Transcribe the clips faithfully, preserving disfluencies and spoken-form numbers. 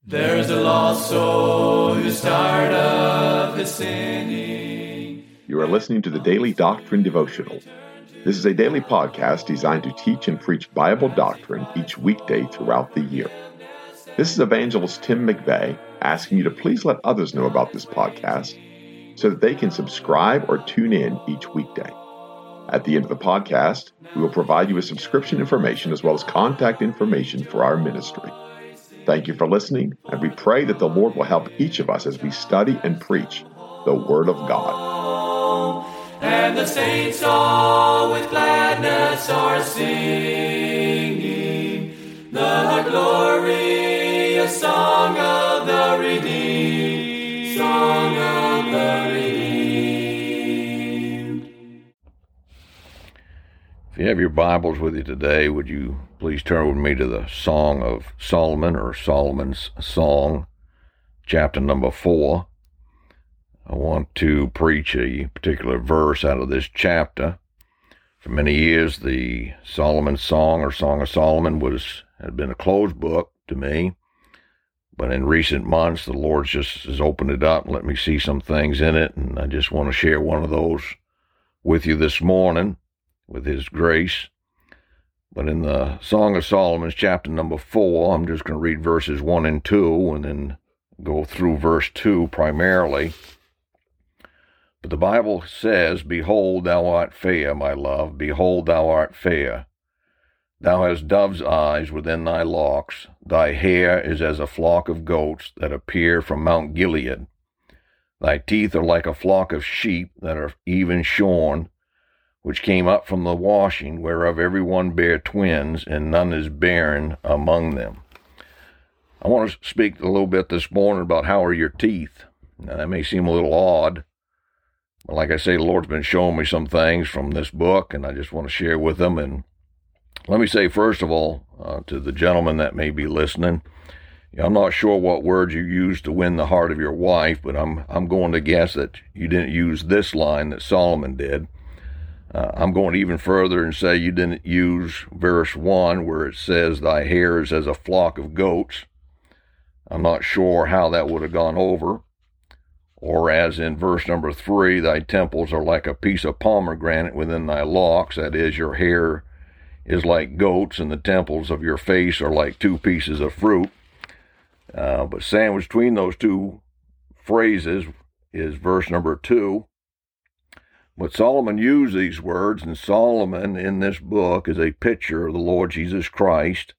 There's a lost soul who's tired of his sinning. You are listening to the Daily Doctrine Devotional. This is a daily podcast designed to teach and preach Bible doctrine each weekday throughout the year. This is Evangelist Tim McVeigh asking you to please let others know about this podcast so that they can subscribe or tune in each weekday. At the end of the podcast, we will provide you with subscription information as well as contact information for our ministry. Thank you for listening, and we pray that the Lord will help each of us as we study and preach the Word of God. And the saints all with gladness are singing the glorious song of the redeemed, song of the redeemed. If you have your Bibles with you today, would you please turn with me to the Song of Solomon, or Solomon's Song, chapter number four. I want to preach a particular verse out of this chapter. For many years, the Solomon Song, or Song of Solomon, was had been a closed book to me. But in recent months, the Lord just has opened it up and let me see some things in it, and I just want to share one of those with you this morning, with His grace. But in the Song of Solomon, chapter number four, I'm just going to read verses one and two, and then go through verse two primarily. But the Bible says, "Behold, thou art fair, my love, behold, thou art fair. Thou hast dove's eyes within thy locks, thy hair is as a flock of goats that appear from Mount Gilead. Thy teeth are like a flock of sheep that are even shorn, which came up from the washing, whereof every one bare twins, and none is barren among them." I want to speak a little bit this morning about how are your teeth. Now, that may seem a little odd, but like I say, the Lord's been showing me some things from this book, and I just want to share with them. And let me say, first of all, uh, to the gentleman that may be listening, I'm not sure what words you used to win the heart of your wife, but I'm I'm going to guess that you didn't use this line that Solomon did. Uh, I'm going even further and say you didn't use verse one where it says, "Thy hair is as a flock of goats." I'm not sure how that would have gone over. Or as in verse number three, "Thy temples are like a piece of pomegranate within thy locks." That is, your hair is like goats, and the temples of your face are like two pieces of fruit. Uh, but sandwiched between those two phrases is verse number two. But Solomon used these words, and Solomon in this book is a picture of the Lord Jesus Christ.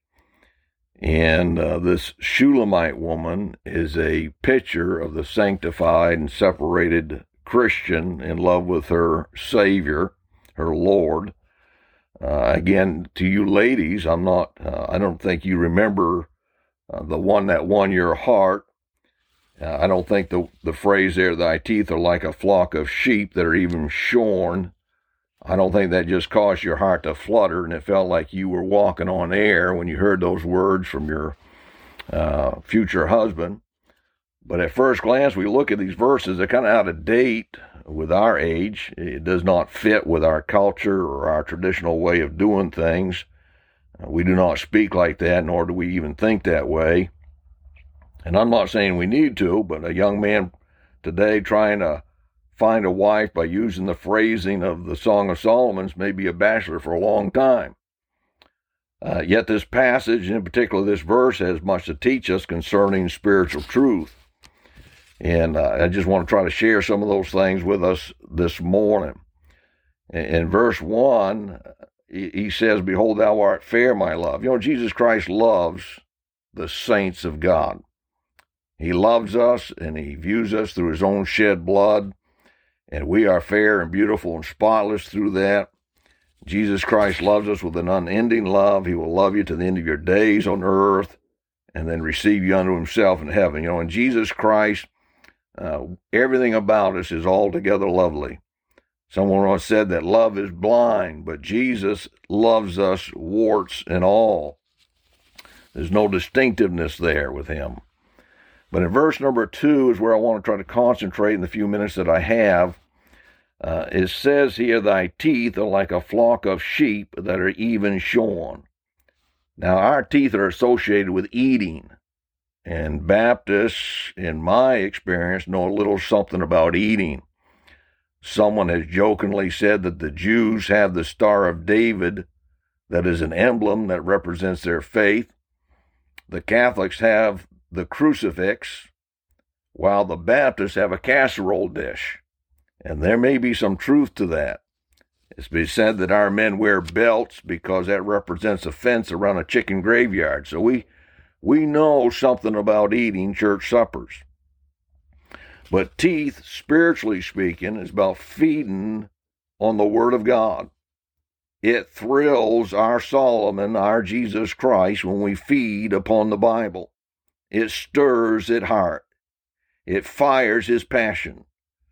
And uh, this Shulamite woman is a picture of the sanctified and separated Christian in love with her Savior, her Lord. Uh, again, to you ladies, I'm not, uh, I don't think you remember uh, the one that won your heart. Uh, I don't think the, the phrase there, "thy teeth are like a flock of sheep that are even shorn," I don't think that just caused your heart to flutter and it felt like you were walking on air when you heard those words from your uh, future husband. But at first glance, we look at these verses, they're kind of out of date with our age. It does not fit with our culture or our traditional way of doing things. Uh, we do not speak like that, nor do we even think that way. And I'm not saying we need to, but a young man today trying to find a wife by using the phrasing of the Song of Solomon may be a bachelor for a long time. Uh, yet this passage, in particular this verse, has much to teach us concerning spiritual truth. And uh, I just want to try to share some of those things with us this morning. In, in verse one, he, he says, "Behold, thou art fair, my love." You know, Jesus Christ loves the saints of God. He loves us, and He views us through His own shed blood, and we are fair and beautiful and spotless through that. Jesus Christ loves us with an unending love. He will love you to the end of your days on earth, and then receive you unto Himself in heaven. You know, in Jesus Christ, uh, everything about us is altogether lovely. Someone once said that love is blind, but Jesus loves us warts and all. There's no distinctiveness there with Him. But in verse number two is where I want to try to concentrate in the few minutes that I have. Uh, it says here, "Thy teeth are like a flock of sheep that are even shorn." Now, our teeth are associated with eating. And Baptists, in my experience, know a little something about eating. Someone has jokingly said that the Jews have the Star of David, that is an emblem that represents their faith. The Catholics have the crucifix, while the Baptists have a casserole dish. And there may be some truth to that. It's been said that our men wear belts because that represents a fence around a chicken graveyard. So we we know something about eating church suppers. But teeth, spiritually speaking, is about feeding on the Word of God. It thrills our Solomon, our Jesus Christ, when we feed upon the Bible. It stirs his heart. It fires his passion.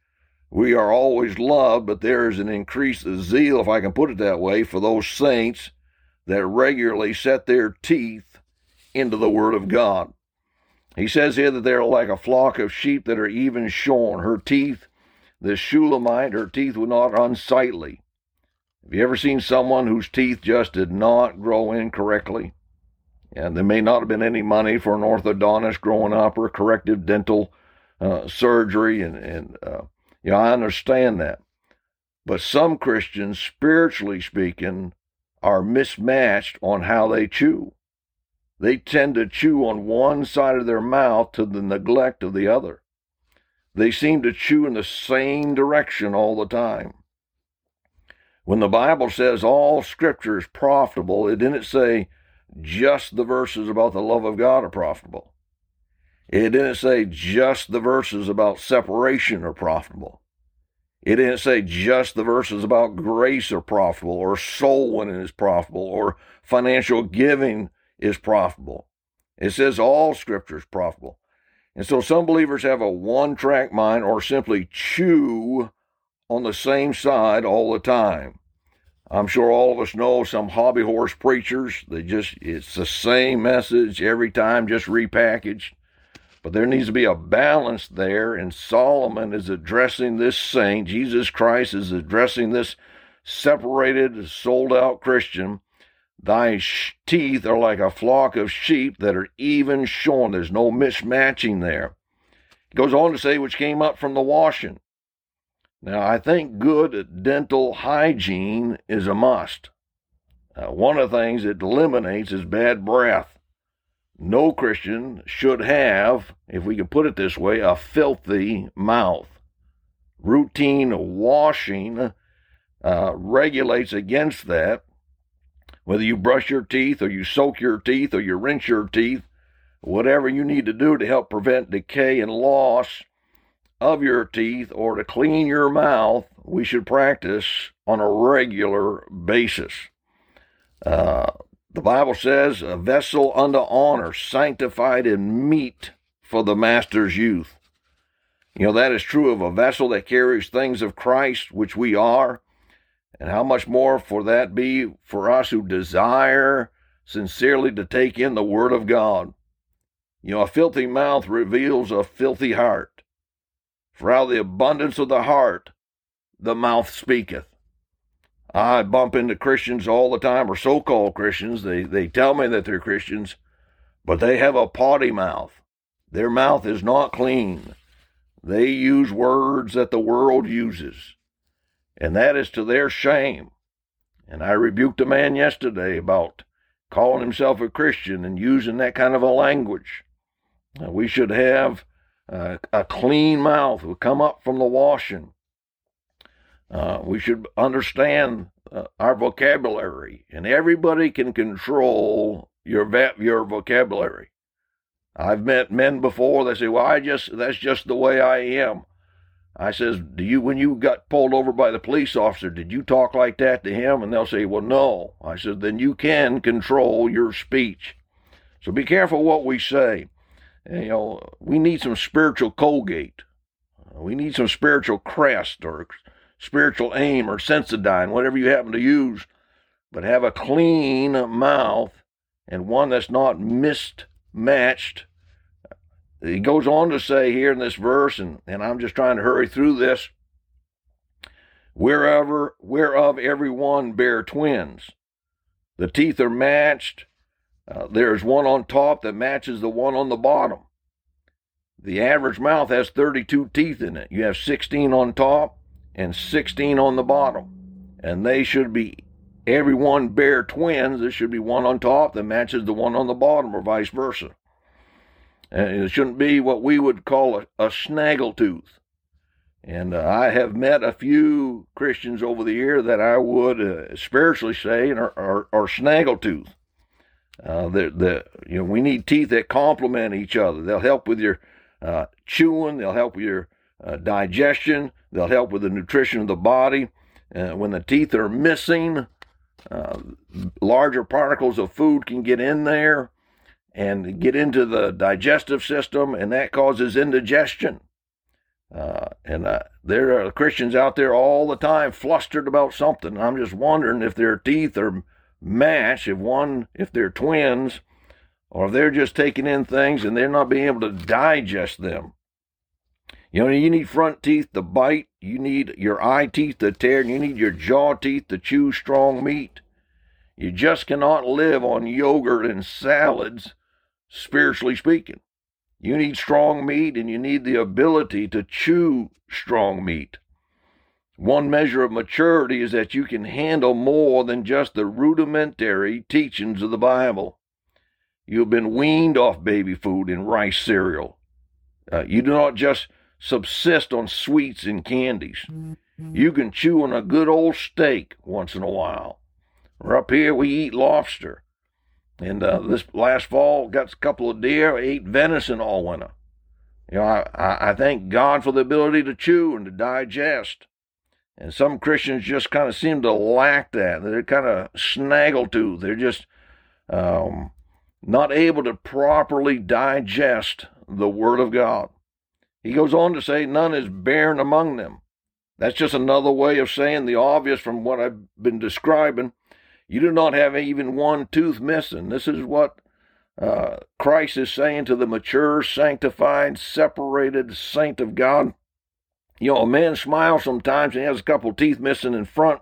We are always loved, but there is an increased zeal, if I can put it that way, for those saints that regularly set their teeth into the Word of God. He says here that they're like a flock of sheep that are even shorn. Her teeth, the Shulamite, her teeth were not unsightly. Have you ever seen someone whose teeth just did not grow in correctly? And there may not have been any money for an orthodontist growing up or corrective dental uh, surgery, and, and uh, you know, I understand that. But some Christians, spiritually speaking, are mismatched on how they chew. They tend to chew on one side of their mouth to the neglect of the other. They seem to chew in the same direction all the time. When the Bible says all Scripture is profitable, it didn't say just the verses about the love of God are profitable. It didn't say just the verses about separation are profitable. It didn't say just the verses about grace are profitable, or soul winning is profitable, or financial giving is profitable. It says all Scripture is profitable. And so some believers have a one-track mind, or simply chew on the same side all the time. I'm sure all of us know some hobby horse preachers. They just, it's the same message every time, just repackaged. But there needs to be a balance there, and Solomon is addressing this saint. Jesus Christ is addressing this separated, sold-out Christian. Thy sh- teeth are like a flock of sheep that are even shorn. There's no mismatching there. He goes on to say, which came up from the washing. Now, I think good dental hygiene is a must. Uh, one of the things it eliminates is bad breath. No Christian should have, if we can put it this way, a filthy mouth. Routine washing uh, regulates against that. Whether you brush your teeth, or you soak your teeth, or you rinse your teeth, whatever you need to do to help prevent decay and loss of your teeth, or to clean your mouth, we should practice on a regular basis. Uh, the Bible says, a vessel unto honor, sanctified and meet for the master's use. You know, that is true of a vessel that carries things of Christ, which we are. And how much more for that be for us who desire sincerely to take in the Word of God. You know, a filthy mouth reveals a filthy heart. For out of the abundance of the heart, the mouth speaketh. I bump into Christians all the time, or so-called Christians. They, they tell me that they're Christians, but they have a potty mouth. Their mouth is not clean. They use words that the world uses. And that is to their shame. And I rebuked a man yesterday about calling himself a Christian and using that kind of a language. Uh, we should have uh, a clean mouth. We come up from the washing. Uh, we should understand uh, our vocabulary, and everybody can control your va- your vocabulary. I've met men before that say, "Well, I just that's just the way I am." I says, do you, when you got pulled over by the police officer, did you talk like that to him? And they'll say, well, no. I said, then you can control your speech. So be careful what we say. And, you know, we need some spiritual Colgate. We need some spiritual Crest, or spiritual Aim, or Sensodyne, whatever you happen to use. But have a clean mouth, and one that's not mismatched. He goes on to say here in this verse, and, and I'm just trying to hurry through this, wherever, whereof every one bear twins. The teeth are matched. Uh, there's one on top that matches the one on the bottom. The average mouth has thirty-two teeth in it. You have sixteen on top and sixteen on the bottom. And they should be, every one bear twins. There should be one on top that matches the one on the bottom, or vice versa. And it shouldn't be what we would call a, a snaggletooth. And uh, I have met a few Christians over the year that I would uh, spiritually say are, are, are snaggletooth. Uh, the, the, you know, we need teeth that complement each other. They'll help with your uh, chewing. They'll help with your uh, digestion. They'll help with the nutrition of the body. Uh, when the teeth are missing, uh, larger particles of food can get in there and get into the digestive system, and that causes indigestion. Uh, and uh, there are Christians out there all the time flustered about something. I'm just wondering if their teeth are matched, if one, if they're twins, or if they're just taking in things and they're not being able to digest them. You know, you need front teeth to bite, you need your eye teeth to tear, and you need your jaw teeth to chew strong meat. You just cannot live on yogurt and salads, spiritually speaking. You need strong meat, and you need the ability to chew strong meat. One measure of maturity is that you can handle more than just the rudimentary teachings of the Bible. You've been weaned off baby food and rice cereal. Uh, you do not just subsist on sweets and candies. You can chew on a good old steak once in a while. Or up here, we eat lobster. And uh, this last fall, got a couple of deer, ate venison all winter. You know, I, I, I thank God for the ability to chew and to digest. And some Christians just kind of seem to lack that. They're kind of snaggletooth. They're just um, not able to properly digest the Word of God. He goes on to say, none is barren among them. That's just another way of saying the obvious from what I've been describing. You do not have even one tooth missing. This is what uh, Christ is saying to the mature, sanctified, separated saint of God. You know, a man smiles sometimes and he has a couple teeth missing in front.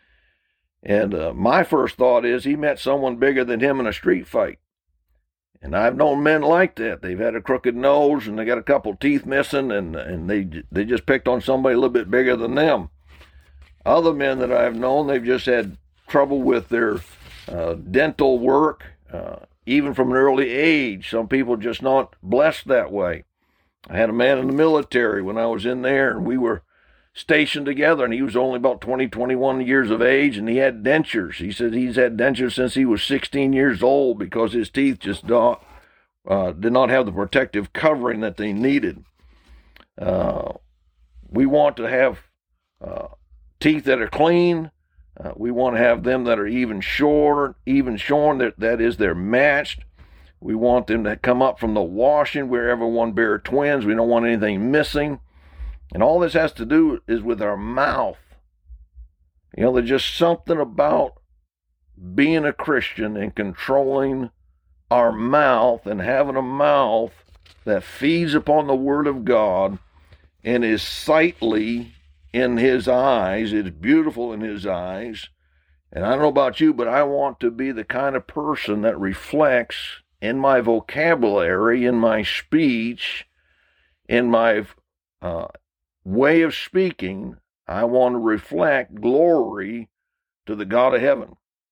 And uh, my first thought is he met someone bigger than him in a street fight. And I've known men like that. They've had a crooked nose and they got a couple teeth missing, and, and they they just picked on somebody a little bit bigger than them. Other men that I've known, they've just had trouble with their uh, dental work, uh, even from an early age. Some people just not blessed that way. I had a man in the military when I was in there, and we were stationed together, and he was only about twenty, twenty-one years of age, and he had dentures. He said he's had dentures since he was sixteen years old because his teeth just not, uh, did not have the protective covering that they needed. Uh, we want to have uh, teeth that are clean. Uh, we want to have them that are even shorn, even shorn, that, that is, they're matched. We want them to come up from the washing wherever one bear twins. We don't want anything missing. And all this has to do is with our mouth. You know, there's just something about being a Christian and controlling our mouth and having a mouth that feeds upon the Word of God and is sightly in His eyes. It's beautiful in His eyes. And I don't know about you, but I want to be the kind of person that reflects in my vocabulary, in my speech, in my uh, way of speaking. I want to reflect glory to the God of heaven.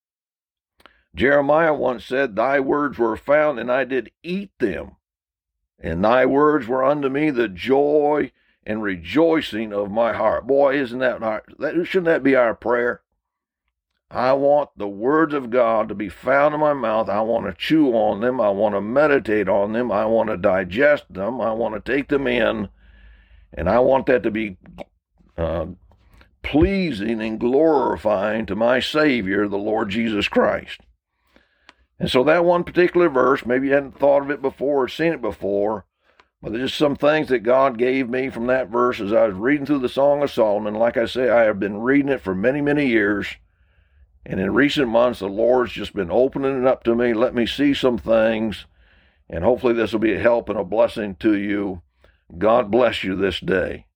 Jeremiah once said, thy words were found, and I did eat them. And thy words were unto me the joy and rejoicing of my heart. Boy, isn't that, that shouldn't that be our prayer? I want the words of God to be found in my mouth. I want to chew on them. I want to meditate on them. I want to digest them. I want to take them in. And I want that to be uh, pleasing and glorifying to my Savior, the Lord Jesus Christ. And so that one particular verse, maybe you hadn't thought of it before or seen it before, but there's just some things that God gave me from that verse as I was reading through the Song of Solomon. Like I say, I have been reading it for many, many years. And in recent months, the Lord's just been opening it up to me, let me see some things, and hopefully this will be a help and a blessing to you. God bless you this day.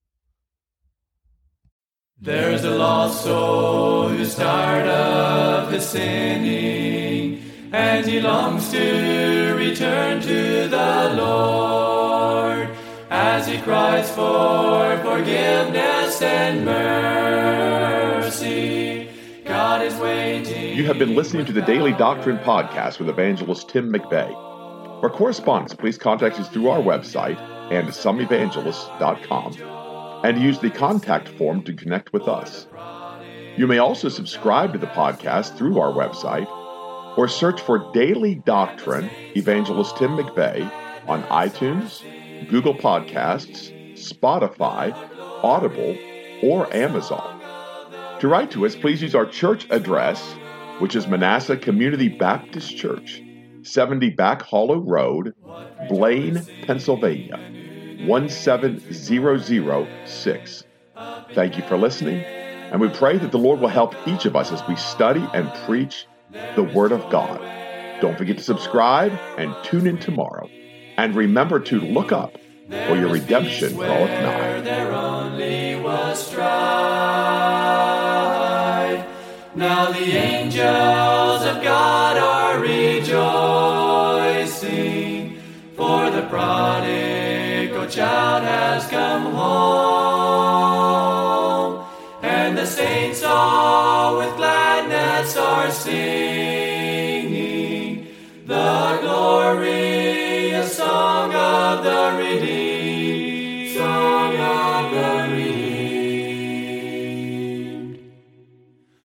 There's a lost soul who's tired of his sinning, and he longs to return to the Lord. he cries for forgiveness and mercy. God is waiting. You have been listening to the Daily Doctrine Podcast with Evangelist Tim McVeigh. For correspondence, please contact us through our website and some evangelists dot com and use the contact form to connect with us. You may also subscribe to the podcast through our website or search for Daily Doctrine Evangelist Tim McVeigh on iTunes, Google Podcasts, Spotify, Audible, or Amazon. To write to us, please use our church address, which is Manasseh Community Baptist Church, seventy Back Hollow Road, Blaine, Pennsylvania, one seven zero zero six. Thank you for listening, and we pray that the Lord will help each of us as we study and preach the Word of God. Don't forget to subscribe and tune in tomorrow. And remember to look up, for your redemption draweth nigh. There only was strife. Now the angels of God are rejoicing, for the prodigal child has come home, and the saints all with gladness are singing.